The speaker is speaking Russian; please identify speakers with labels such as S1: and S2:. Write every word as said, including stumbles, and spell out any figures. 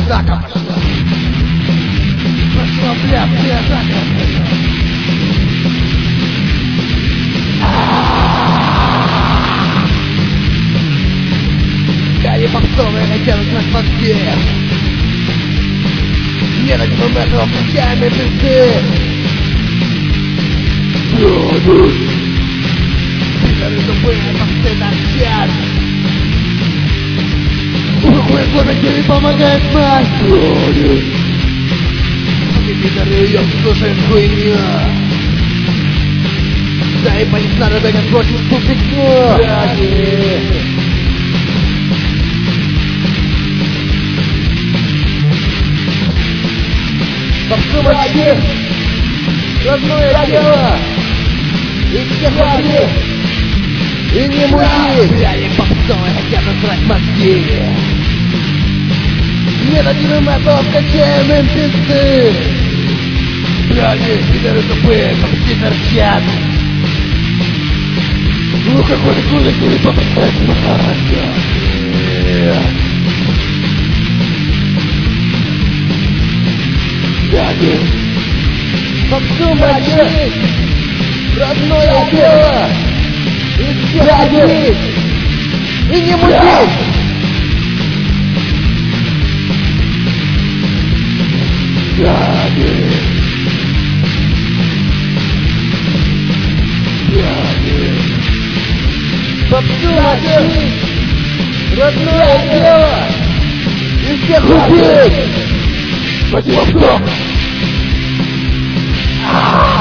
S1: атака пошла. Пошла, бля, бля, атака. Гали попсовые натянут на хвосте. Не на километров включаемые пизды. Пидоры тупые, попсы торчат. Уходит лобики и помогает нас. Эти пидоры ее слушают хуйню. Да и по них надо дать против тупику. Попсовочки, родное дело. И все хватит. И не мути. Бляди попсовые хотят насрать мозги. Не на километров качаем им пизды. Бляди, пидоры тупые, попсы торчат. Ну какой кулик или попадает на Бляди. Попсовочки, родное дело. И все хватит. И не мути. Бляди. Бляди. Попсовочки, родное дело. И всех убить. Спасибо, кто?